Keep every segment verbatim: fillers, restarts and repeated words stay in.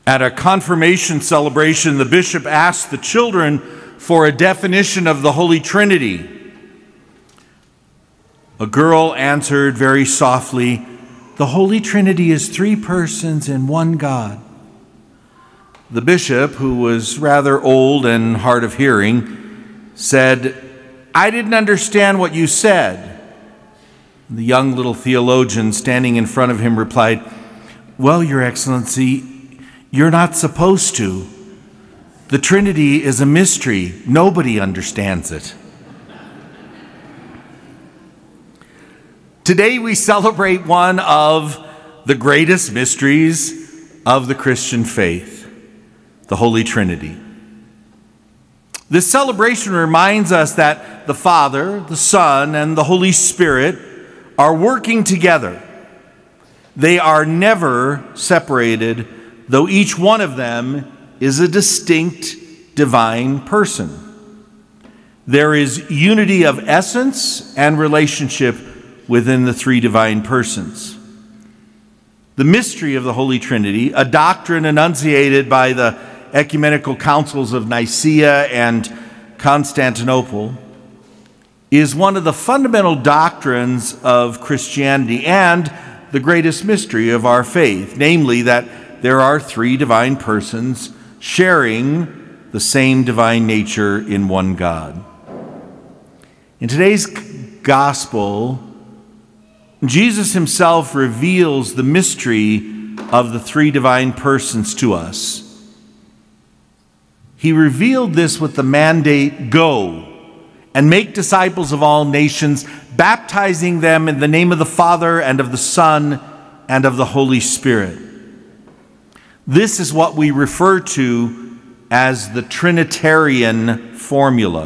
At a confirmation celebration, the bishop asked the children for a definition of the Holy Trinity. A girl answered very softly, "The Holy Trinity is three persons in one God." The bishop, who was rather old and hard of hearing, said, "I didn't understand what you said." The young little theologian standing in front of him replied, "Well, Your Excellency, you're not supposed to. The Trinity is a mystery. Nobody understands it." Today we celebrate one of the greatest mysteries of the Christian faith, the Holy Trinity. This celebration reminds us that the Father, the Son, and the Holy Spirit are working together. They are never separated, though each one of them is a distinct divine person. There is unity of essence and relationship within the three divine persons. The mystery of the Holy Trinity, a doctrine enunciated by the ecumenical councils of Nicaea and Constantinople, is one of the fundamental doctrines of Christianity and the greatest mystery of our faith, namely that there are three divine persons sharing the same divine nature in one God. In today's gospel, Jesus himself reveals the mystery of the three divine persons to us. He revealed this with the mandate, "Go and make disciples of all nations, baptizing them in the name of the Father and of the Son and of the Holy Spirit." This is what we refer to as the Trinitarian formula.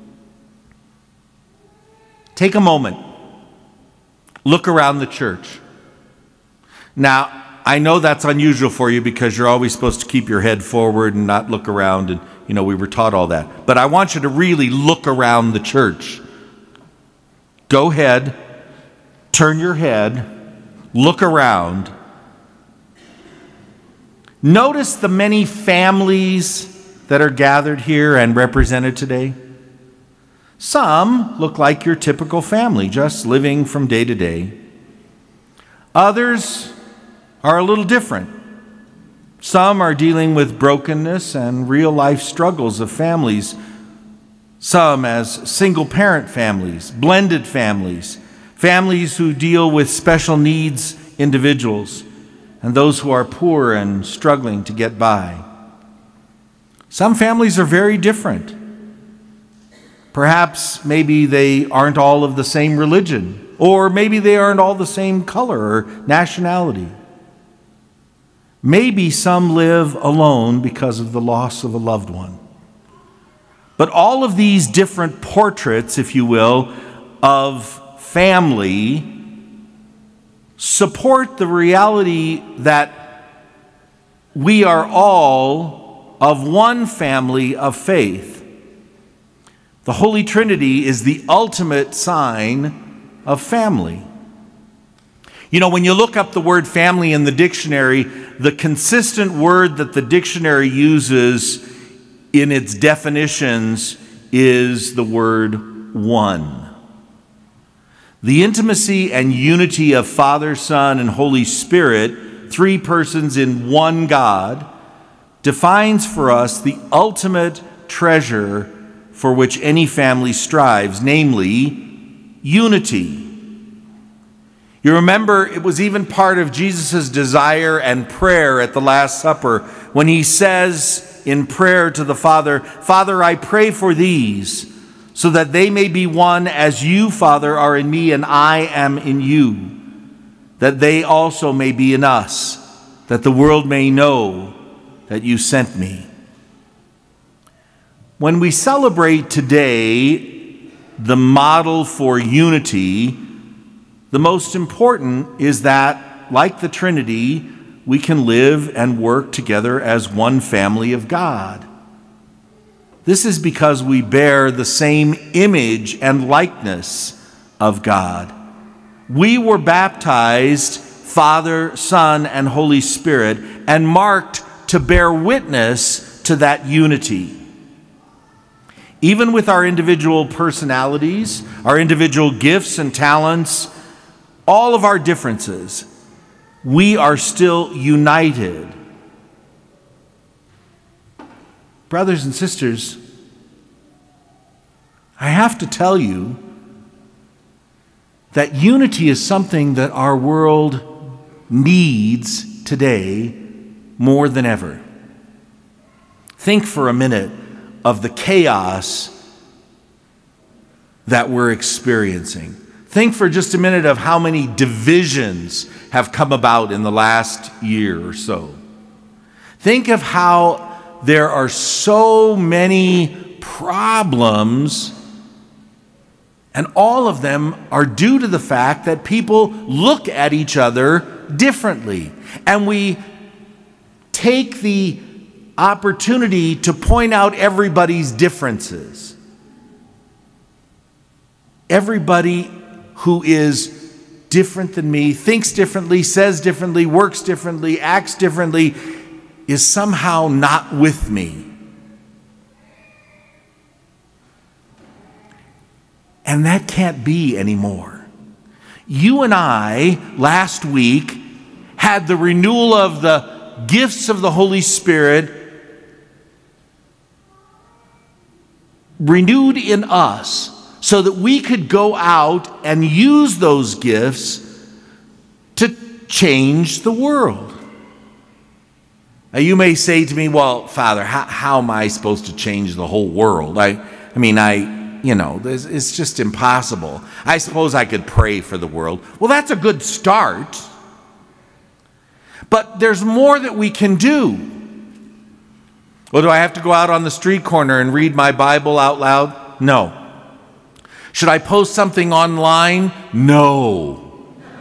Take a moment. Look around the church. Now, I know that's unusual for you because you're always supposed to keep your head forward and not look around, and you know, we were taught all that. But I want you to really look around the church. Go ahead, turn your head, look around. Notice the many families that are gathered here and represented today. Some look like your typical family, just living from day to day. Others are a little different. Some are dealing with brokenness and real life struggles of families. Some as single parent families, blended families, families who deal with special needs individuals, and those who are poor and struggling to get by. Some families are very different. Perhaps maybe they aren't all of the same religion, or maybe they aren't all the same color or nationality. Maybe some live alone because of the loss of a loved one. But all of these different portraits, if you will, of family support the reality that we are all of one family of faith. The Holy Trinity is the ultimate sign of family. You know, when you look up the word family in the dictionary, the consistent word that the dictionary uses in its definitions is the word one. The intimacy and unity of Father, Son, and Holy Spirit, three persons in one God, defines for us the ultimate treasure for which any family strives, namely unity. You remember it was even part of Jesus' desire and prayer at the Last Supper when he says in prayer to the Father, "Father, I pray for these, so that they may be one as you, Father, are in me and I am in you, that they also may be in us, that the world may know that you sent me." When we celebrate today the model for unity, the most important is that, like the Trinity, we can live and work together as one family of God. This is because we bear the same image and likeness of God. We were baptized, Father, Son, and Holy Spirit, and marked to bear witness to that unity. Even with our individual personalities, our individual gifts and talents, all of our differences, we are still united. Brothers and sisters, I have to tell you that unity is something that our world needs today more than ever. Think for a minute of the chaos that we're experiencing. Think for just a minute of how many divisions have come about in the last year or so. Think of how there are so many problems, and all of them are due to the fact that people look at each other differently. And we take the opportunity to point out everybody's differences. Everybody who is different than me, thinks differently, says differently, works differently, acts differently, is somehow not with me. And that can't be anymore. You and I, last week, had the renewal of the gifts of the Holy Spirit renewed in us so that we could go out and use those gifts to change the world. Now, you may say to me, well, Father, how, how am I supposed to change the whole world? I, I mean, I, you know, it's just impossible. I suppose I could pray for the world. Well, that's a good start. But there's more that we can do. Well, do I have to go out on the street corner and read my Bible out loud? No. Should I post something online? No.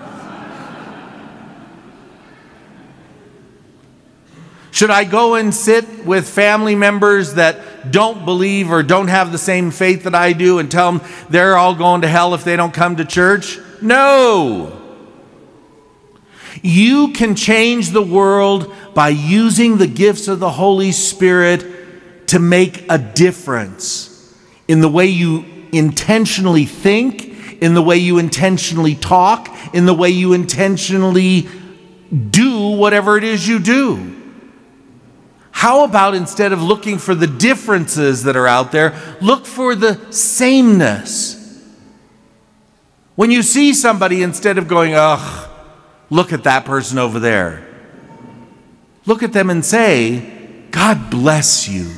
Should I go and sit with family members that don't believe or don't have the same faith that I do and tell them they're all going to hell if they don't come to church? No. You can change the world by using the gifts of the Holy Spirit to make a difference in the way you intentionally think, in the way you intentionally talk, in the way you intentionally do whatever it is you do. How about instead of looking for the differences that are out there, look for the sameness? When you see somebody, instead of going, ugh, look at that person over there, look at them and say, God bless you.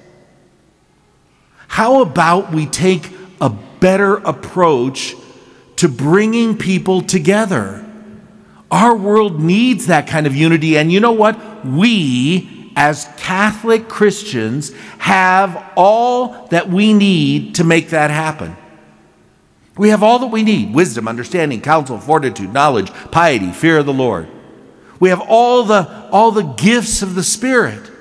How about we take a better approach to bringing people together? Our world needs that kind of unity, and you know what? We, as Catholic Christians, have all that we need to make that happen. We have all that we need: wisdom, understanding, counsel, fortitude, knowledge, piety, fear of the Lord. We have all the, all the gifts of the Spirit.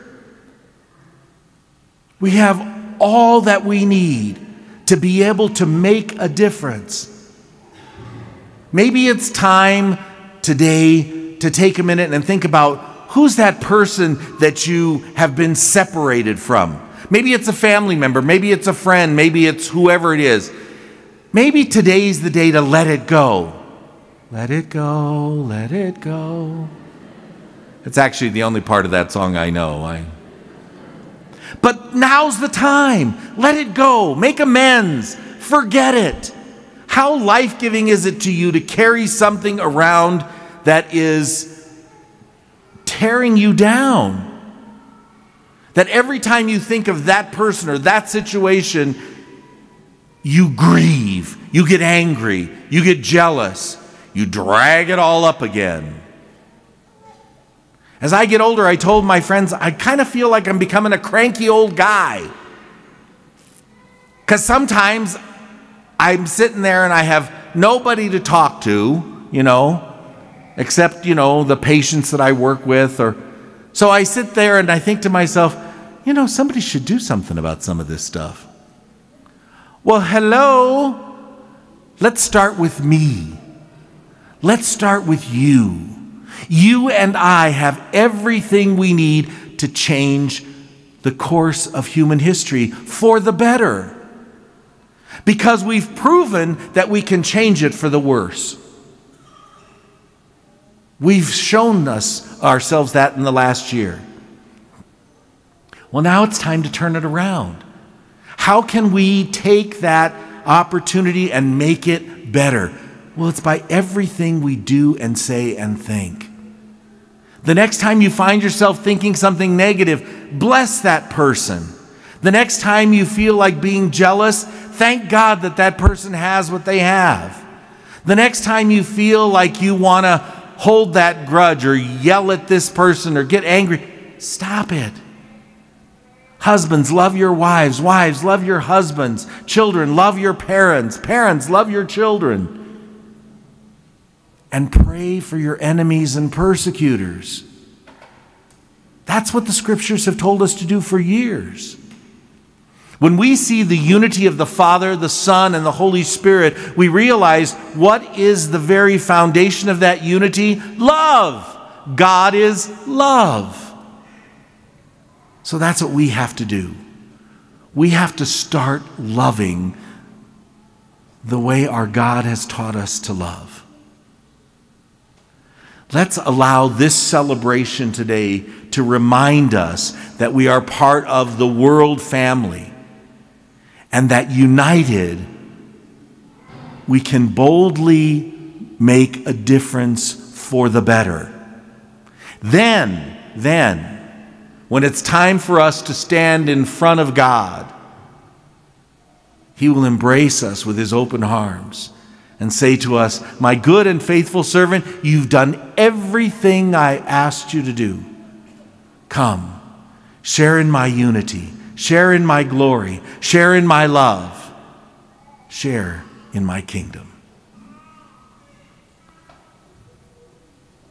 We have all that we need to be able to make a difference. Maybe it's time today to take a minute and think about who's that person that you have been separated from. Maybe it's a family member, maybe it's a friend, maybe it's whoever it is. Maybe today's the day to let it go. Let it go, let it go. It's actually the only part of that song I know. I... But now's the time. Let it go. Make amends. Forget it. How life-giving is it to you to carry something around that is tearing you down? That every time you think of that person or that situation, you grieve, you get angry, you get jealous, you drag it all up again. As I get older, I told my friends, I kind of feel like I'm becoming a cranky old guy. Because sometimes I'm sitting there and I have nobody to talk to, you know, except, you know, the patients that I work with. Or so I sit there and I think to myself, you know, somebody should do something about some of this stuff. Well, hello. Let's start with me. Let's start with you. You and I have everything we need to change the course of human history for the better. Because we've proven that we can change it for the worse. We've shown us ourselves that in the last year. Well, now it's time to turn it around. How can we take that opportunity and make it better? Well, it's by everything we do and say and think. The next time you find yourself thinking something negative, bless that person. The next time you feel like being jealous, thank God that that person has what they have. The next time you feel like you want to hold that grudge or yell at this person or get angry, stop it. Husbands, love your wives. Wives, love your husbands. Children, love your parents. Parents, love your children. And pray for your enemies and persecutors. That's what the scriptures have told us to do for years. When we see the unity of the Father, the Son, and the Holy Spirit, we realize what is the very foundation of that unity? Love. God is love. So that's what we have to do. We have to start loving the way our God has taught us to love. Let's allow this celebration today to remind us that we are part of the world family and that united we can boldly make a difference for the better. Then, then, when it's time for us to stand in front of God, He will embrace us with His open arms and say to us, "My good and faithful servant, you've done everything I asked you to do. Come, share in my unity, share in my glory, share in my love, share in my kingdom."